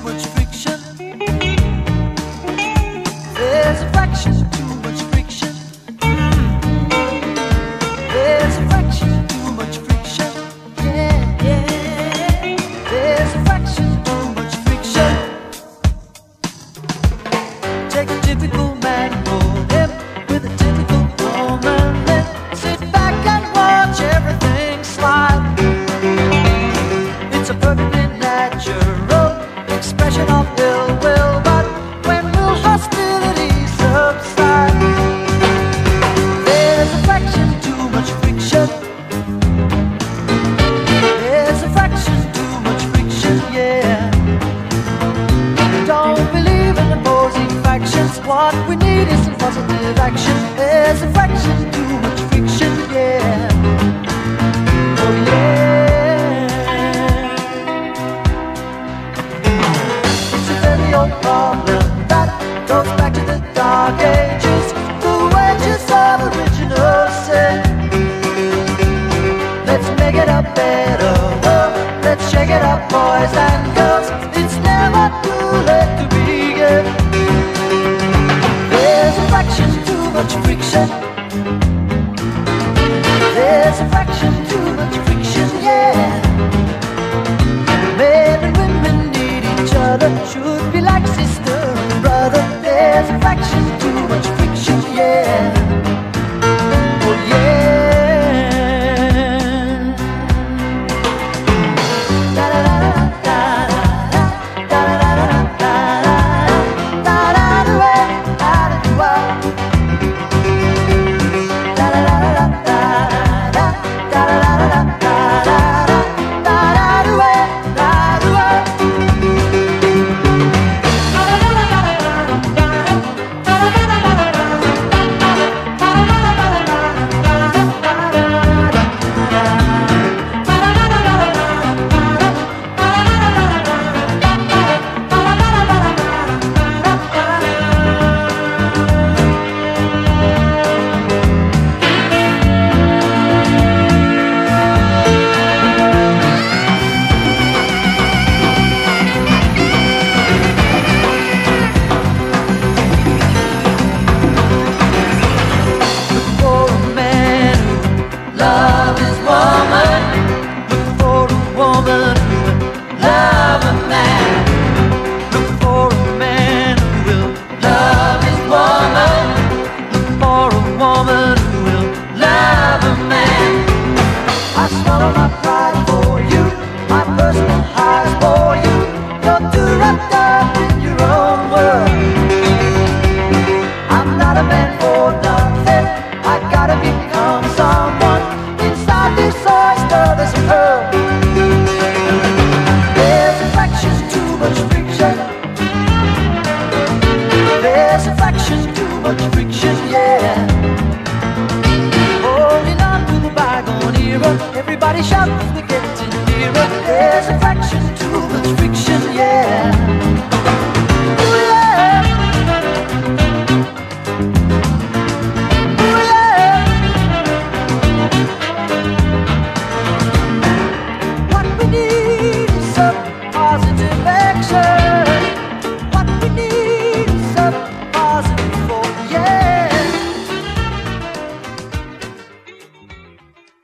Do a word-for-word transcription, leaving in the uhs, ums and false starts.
much friction. There's a fraction too much friction. There's a fraction too much friction. Yeah, yeah. There's a fraction too much friction. Take a typical man, roll him with a typical woman, then sit back and watch everything slide. It's a perfectly natural expression of ill will, but when will hostility subside? There's a fraction too much friction. There's a fraction too much friction, yeah. Don't believe in opposing factions. What we need is some positive action. There's a fraction too much friction, yeah. Oh yeah. It's a very old problem that goes back to the dark ages. The wages of original sin. Let's make it a better world. Let's shake it up, boys and girls. It's never too late to begin. There's a fraction too much friction. There's a fraction too much friction, yeah. Men and women need each other, should be like sister and brother. There's a fraction too much friction, yeah. Oh yeah. Da da da da da da da da da da da da da da. Everybody shout, we're getting nearer. There's a fraction too much friction, yeah.